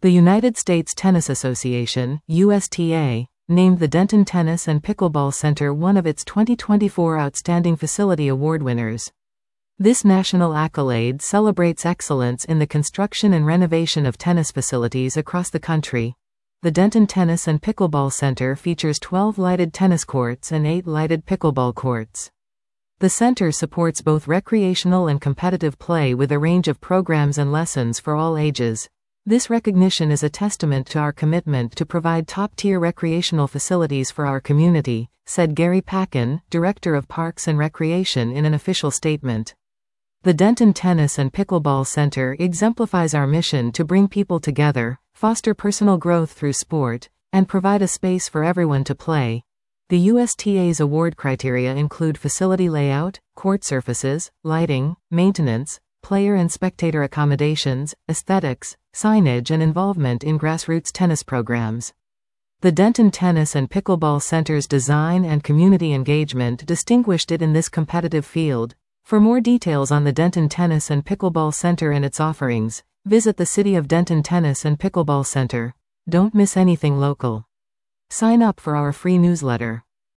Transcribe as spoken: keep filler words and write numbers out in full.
The United States Tennis Association, U S T A, named the Denton Tennis and Pickleball Center one of its twenty twenty-four Outstanding Facility Award winners. This national accolade celebrates excellence in the construction and renovation of tennis facilities across the country. The Denton Tennis and Pickleball Center features twelve lighted tennis courts and eight lighted pickleball courts. The center supports both recreational and competitive play with a range of programs and lessons for all ages. This recognition is a testament to our commitment to provide top-tier recreational facilities for our community, said Gary Packin, Director of Parks and Recreation, in an official statement. The Denton Tennis and Pickleball Center exemplifies our mission to bring people together, foster personal growth through sport, and provide a space for everyone to play. The U S T A's award criteria include facility layout, court surfaces, lighting, maintenance, player and spectator accommodations, aesthetics, signage, and involvement in grassroots tennis programs. The Denton Tennis and Pickleball Center's design and community engagement distinguished it in this competitive field. For more details on the Denton Tennis and Pickleball Center and its offerings, visit the City of Denton Tennis and Pickleball Center. Don't miss anything local. Sign up for our free newsletter.